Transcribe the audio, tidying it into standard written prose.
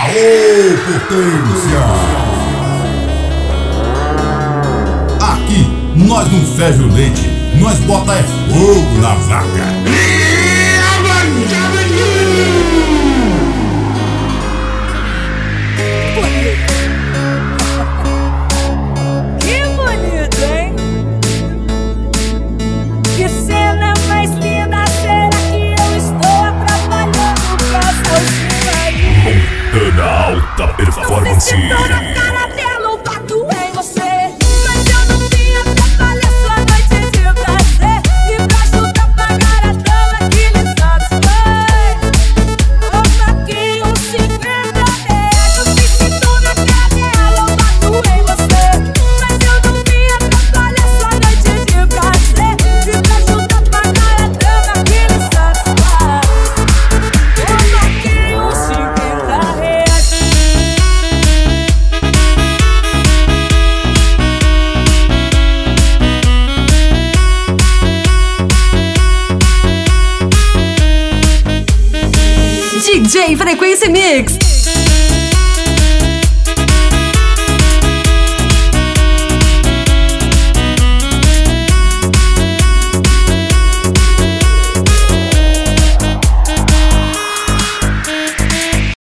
Aô, potência! Aqui, nós não ferve o leite, nós bota é fogo na vaca. Que bonito, hein? Que cena mais linda, será que eu estou atrapalhando pra salvar aí? Montana Alta Performance. Não sei se tô na cara dela ou bato em você, mas eu não vim atrapalhar sua noite de prazer. E pra ajudar a pagar a dama que lhe satisfaz, toma aqui uns 50 reais. Não sei se tô na cara dela ou bato em você, mas eu não vim atrapalhar sua noite de prazer. E pra ajudar a pagar a dama que lhe satisfaz, toma aqui uns 50 reais. DJ Frequência Mix.